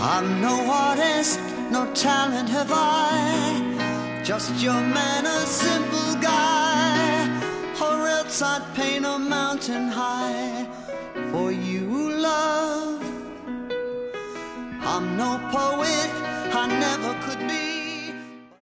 I'm no artist, no talent have I, just your man, a simple guy, or else I'd paint a mountain high for you, love. I'm no poet, I never could be.